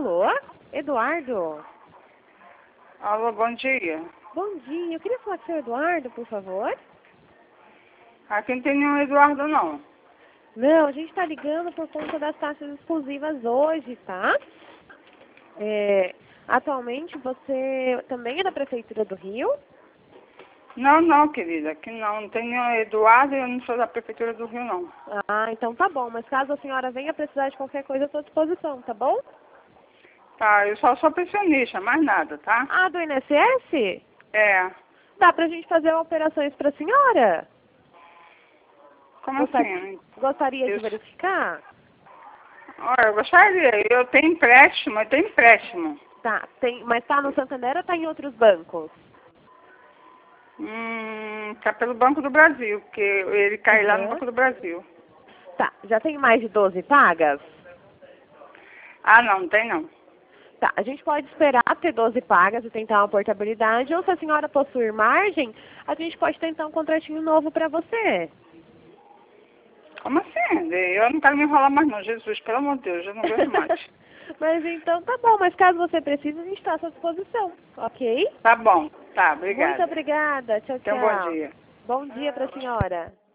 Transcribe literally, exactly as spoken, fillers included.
Alô? Eduardo? Alô, bom dia. Bom dia. Eu queria falar com o senhor Eduardo, por favor. Aqui não tem nenhum Eduardo, não. Não, a gente está ligando por conta das taxas exclusivas hoje, tá? É, atualmente você também é da Prefeitura do Rio? Não, não, querida. Aqui não. Não tem nenhum Eduardo e eu não sou da Prefeitura do Rio, não. Ah, então tá bom. Mas caso a senhora venha precisar de qualquer coisa, eu estou à disposição, tá bom? Tá, eu só sou pensionista, mais nada, tá? Ah, do I N S S? É. Dá pra gente fazer operações pra senhora? Como Gostaria, assim? gostaria de Isso. verificar? Olha, eu gostaria. Eu tenho empréstimo, eu tenho empréstimo. Tá, tem, mas tá no Santander ou tá em outros bancos? Hum, tá pelo Banco do Brasil, porque ele cai lá no Uhum. Banco do Brasil. Tá, já tem mais de doze pagas? Ah, não, não tem não. Tá, a gente pode esperar ter doze pagas e tentar uma portabilidade, ou se a senhora possuir margem, a gente pode tentar um contratinho novo pra você. Como assim? Eu não quero me enrolar mais não, Jesus, pelo amor de Deus, eu não aguento mais. Mas então tá bom, mas caso você precise, a gente está à sua disposição, ok? Tá bom, tá, obrigada. Muito obrigada, tchau, Tenha um bom tchau. dia. Bom dia pra senhora.